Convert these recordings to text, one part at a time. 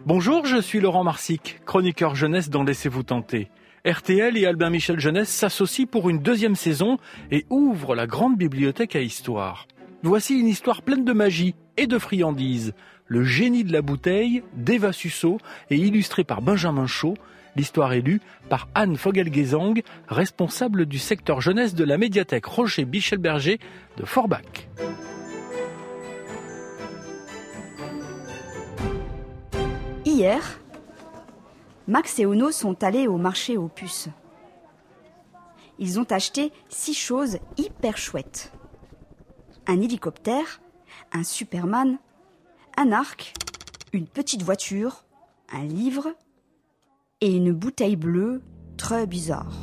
Bonjour, je suis Laurent Marsic, chroniqueur jeunesse dans Laissez-vous tenter. RTL et Albin Michel Jeunesse s'associent pour une deuxième saison et ouvrent la grande bibliothèque à histoire. Voici une histoire pleine de magie et de friandises. Le génie de la bouteille d'Eva Susso est illustrée par Benjamin Chaud. L'histoire est lue par Anne Fogelgezang, responsable du secteur jeunesse de la médiathèque Roger Bichelberger de Forbach. Hier, Max et Ono sont allés au marché aux puces. Ils ont acheté 6 choses hyper chouettes. Un hélicoptère, un Superman, un arc, une petite voiture, un livre et une bouteille bleue très bizarre.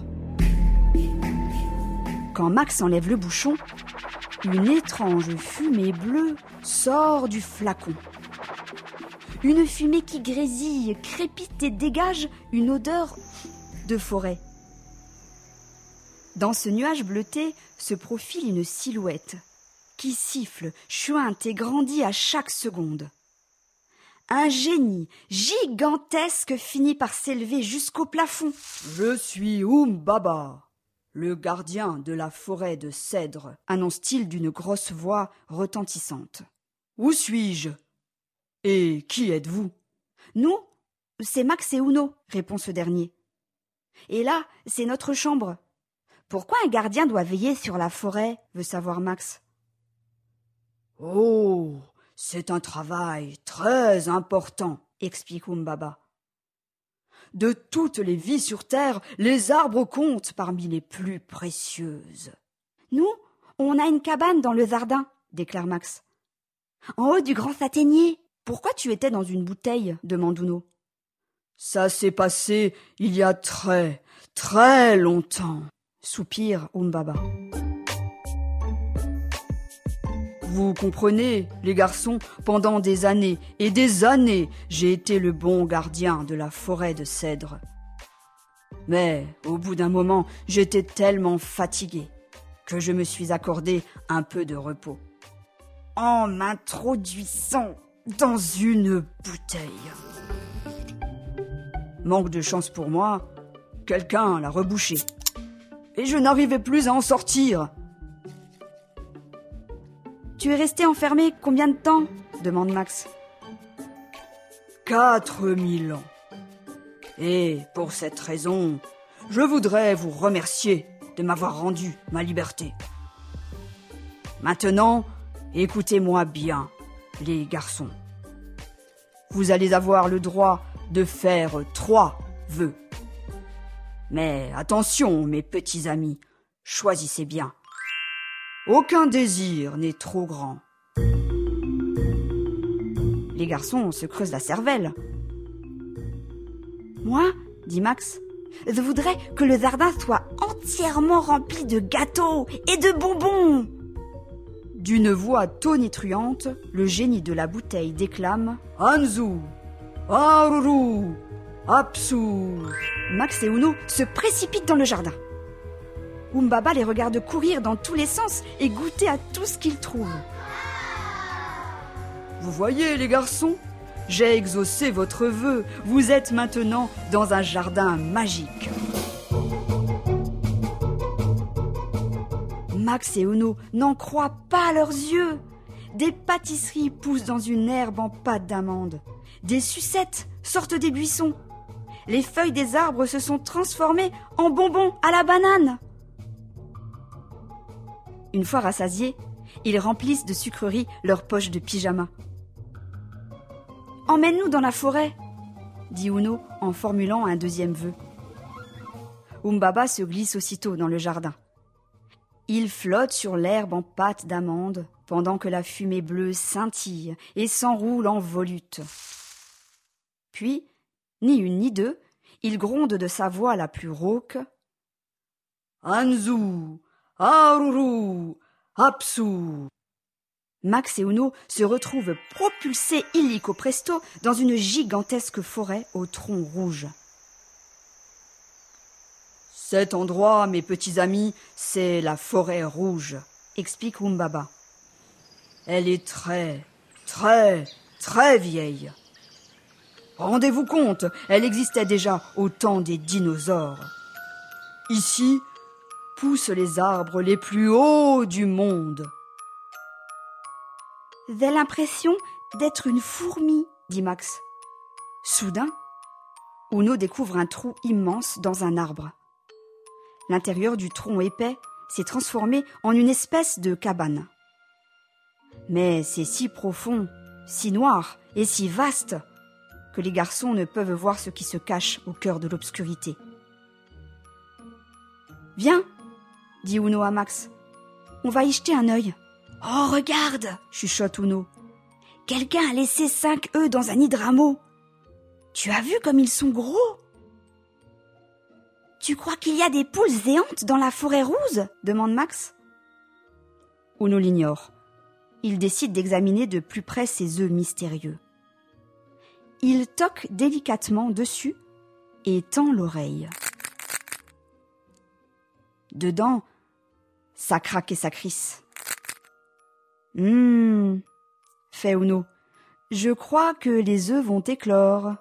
Quand Max enlève le bouchon, une étrange fumée bleue sort du flacon. Une fumée qui grésille, crépite et dégage une odeur de forêt. Dans ce nuage bleuté se profile une silhouette qui siffle, chuinte et grandit à chaque seconde. Un génie gigantesque finit par s'élever jusqu'au plafond. « Je suis Baba, le gardien de la forêt de cèdre », annonce-t-il d'une grosse voix retentissante. « Où suis-je ? Et qui êtes-vous » ? « Nous, c'est Max et Uno, répond ce dernier. Et là, c'est notre chambre. Pourquoi un gardien doit veiller sur la forêt, veut savoir Max. Oh, c'est un travail très important, explique Baba. De toutes les vies sur Terre, les arbres comptent parmi les plus précieuses. Nous, on a une cabane dans le jardin, déclare Max. En haut du grand châtaignier. Pourquoi tu étais dans une bouteille, demande Uno. Ça s'est passé il y a très, très longtemps, soupire Baba. Vous comprenez, les garçons, pendant des années et des années, j'ai été le bon gardien de la forêt de cèdre. Mais, au bout d'un moment, j'étais tellement fatigué que je me suis accordé un peu de repos. En m'introduisant dans une bouteille. Manque de chance pour moi, quelqu'un l'a rebouché. Et je n'arrivais plus à en sortir. Tu es resté enfermé combien de temps ? Demande Max. 4000 ans. Et pour cette raison, je voudrais vous remercier de m'avoir rendu ma liberté. Maintenant, écoutez-moi bien, les garçons. Vous allez avoir le droit de faire 3 vœux. Mais attention, mes petits amis, choisissez bien. Aucun désir n'est trop grand. Les garçons se creusent la cervelle. Moi, dit Max, je voudrais que le jardin soit entièrement rempli de gâteaux et de bonbons. D'une voix tonitruante, le génie de la bouteille déclame « Anzu, Aruru, Apsu ». Max et Uno se précipitent dans le jardin. Baba les regarde courir dans tous les sens et goûter à tout ce qu'ils trouvent. Vous voyez, les garçons, j'ai exaucé votre vœu. Vous êtes maintenant dans un jardin magique. Max et Uno n'en croient pas leurs yeux. Des pâtisseries poussent dans une herbe en pâte d'amande. Des sucettes sortent des buissons. Les feuilles des arbres se sont transformées en bonbons à la banane. Une fois rassasiés, ils remplissent de sucreries leurs poches de pyjama. « Emmène-nous dans la forêt !» dit Uno en formulant un deuxième vœu. Baba se glisse aussitôt dans le jardin. Il flotte sur l'herbe en pâte d'amande pendant que la fumée bleue scintille et s'enroule en volutes. Puis, ni une ni deux, il gronde de sa voix la plus rauque. « Anzu, Aruru, Apsu !» Max et Uno se retrouvent propulsés illico presto dans une gigantesque forêt au tronc rouge. Cet endroit, mes petits amis, c'est la forêt rouge, explique Baba. Elle est très, très, très vieille. Rendez-vous compte, elle existait déjà au temps des dinosaures. Ici, poussent les arbres les plus hauts du monde. J'ai l'impression d'être une fourmi, dit Max. Soudain, Uno découvre un trou immense dans un arbre. L'intérieur du tronc épais s'est transformé en une espèce de cabane. Mais c'est si profond, si noir et si vaste que les garçons ne peuvent voir ce qui se cache au cœur de l'obscurité. « Viens !» dit Uno à Max. « On va y jeter un œil. »« Oh, regarde !» chuchote Uno. « Quelqu'un a laissé 5 œufs dans un nid de rameaux. Tu as vu comme ils sont gros ? Tu crois qu'il y a des poules géantes dans la forêt rouge ? demande Max. Uno l'ignore. Il décide d'examiner de plus près ces œufs mystérieux. Il toque délicatement dessus et tend l'oreille. Dedans, ça craque et ça crisse. Fait Uno. Je crois que les œufs vont éclore.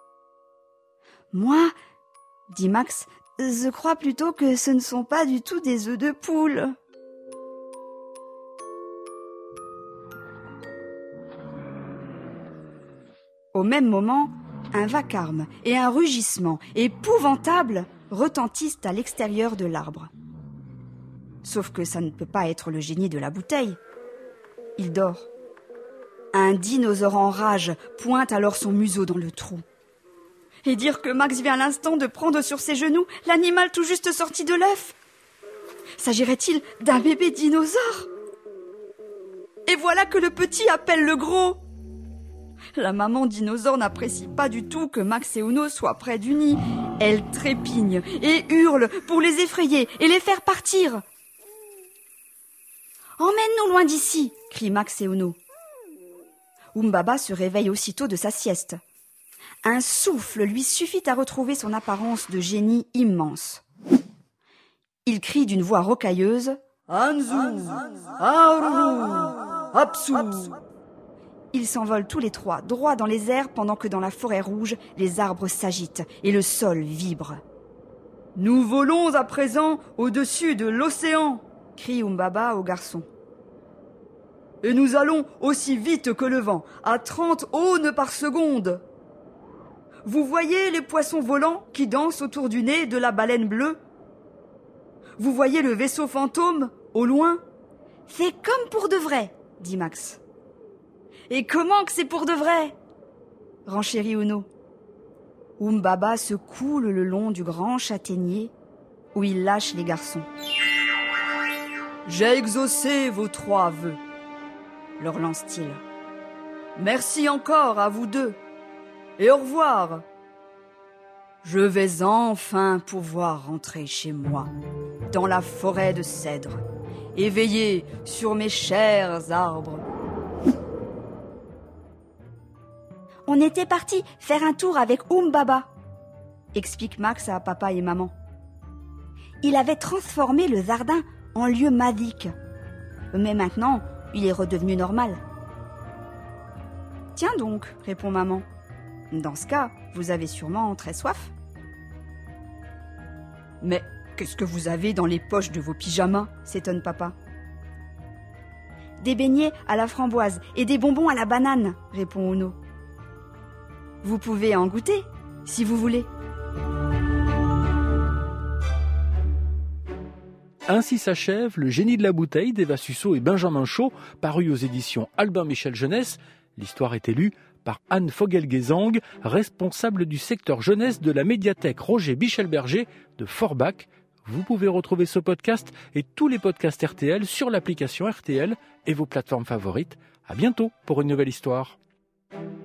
Moi, dit Max, je crois plutôt que ce ne sont pas du tout des œufs de poule. Au même moment, un vacarme et un rugissement épouvantable retentissent à l'extérieur de l'arbre. Sauf que ça ne peut pas être le génie de la bouteille. Il dort. Un dinosaure en rage pointe alors son museau dans le trou. Et dire que Max vient à l'instant de prendre sur ses genoux l'animal tout juste sorti de l'œuf. S'agirait-il d'un bébé dinosaure ? Et voilà que le petit appelle le gros. La maman dinosaure n'apprécie pas du tout que Max et Uno soient près du nid. Elle trépigne et hurle pour les effrayer et les faire partir. « Emmène-nous loin d'ici !» crient Max et Uno. Umbaba se réveille aussitôt de sa sieste. Un souffle lui suffit à retrouver son apparence de génie immense. Il crie d'une voix rocailleuse « Anzu, Aururu, Apsu !» Ils s'envolent tous les trois, droit dans les airs, pendant que dans la forêt rouge, les arbres s'agitent et le sol vibre. « Nous volons à présent au-dessus de l'océan !» crie Umbaba au garçon. « Et nous allons aussi vite que le vent, à 30 aunes par seconde. Vous voyez les poissons volants qui dansent autour du nez de la baleine bleue ? Vous voyez le vaisseau fantôme, au loin ? C'est comme pour de vrai, dit Max. Et comment que c'est pour de vrai ? renchérit Uno. Umbaba se coule le long du grand châtaignier où il lâche les garçons. J'ai exaucé vos 3 vœux, leur lance-t-il. Merci encore à vous deux, et au revoir. Je vais enfin pouvoir rentrer chez moi, dans la forêt de cèdres, et veiller sur mes chers arbres. On était partis faire un tour avec Umbaba, explique Max à papa et maman. Il avait transformé le jardin en lieu magique. Mais maintenant, il est redevenu normal. Tiens donc, répond maman. Dans ce cas, vous avez sûrement très soif. Mais qu'est-ce que vous avez dans les poches de vos pyjamas ? S'étonne papa. Des beignets à la framboise et des bonbons à la banane, répond Uno. Vous pouvez en goûter, si vous voulez. Ainsi s'achève Le génie de la bouteille d'Eva Susso et Benjamin Chaud, paru aux éditions Albin Michel Jeunesse. L'histoire est lue par Anne Fogel-Guézang, responsable du secteur jeunesse de la médiathèque Roger Bichelberger de Forbach. Vous pouvez retrouver ce podcast et tous les podcasts RTL sur l'application RTL et vos plateformes favorites. À bientôt pour une nouvelle histoire.